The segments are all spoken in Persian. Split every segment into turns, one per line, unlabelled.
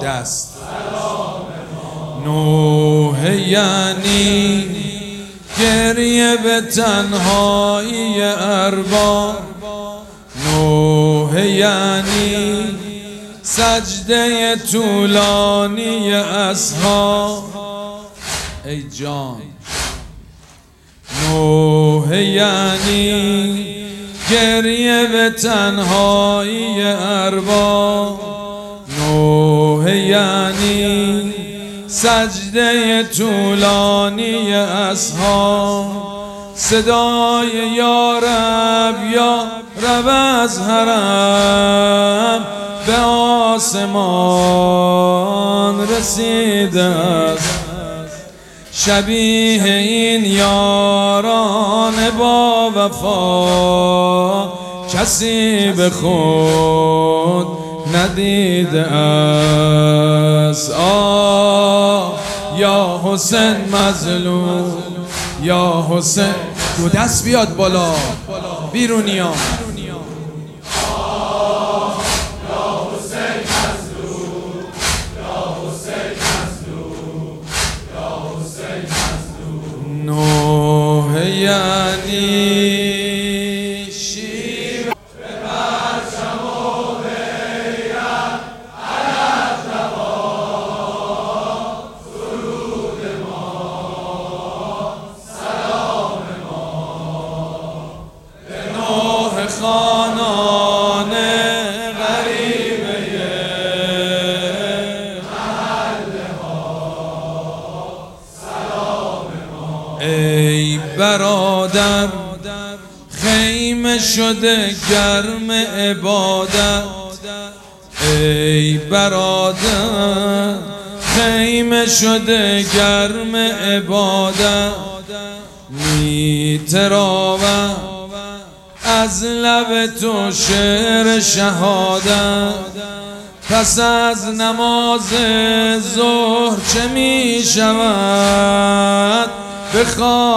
دست. نوحه یعنی گریه به تنهایی ارباب، نوحه یعنی سجده طولانی اصحاب. ای جان نوحه یعنی گریه به تنهایی ارباب، نوحه یعنی سجده طولانی اصحاب. صدای یا رب از حرم به آسمان رسیده است. شبیه این یاران با وفا کسی به خود ندیده است. یا حسین مظلوم، یا حسین. دو دست بیاد بالا بیرونیا. نوحه یعنی شیر به پرچم و بیعت علی جواد، سرود ما سلام ما به نوح خانان غریبه محل ها سلام ما. ای برادر خیمه شده گرم عبادت، ای برادر خیمه شده گرم عبادت. می تراود از لب تو شعر شهادت. پس از نماز ظهر چه می شود به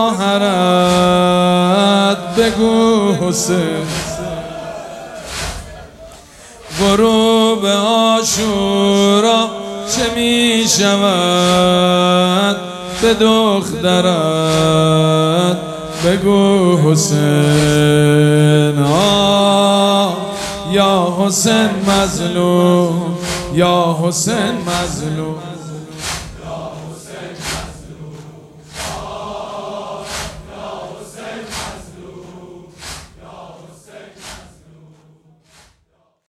خواهرت بگو حسین. غروب عاشورا چه می شود به دخترت بگو حسین. یا حسین مظلوم، یا حسین مظلوم.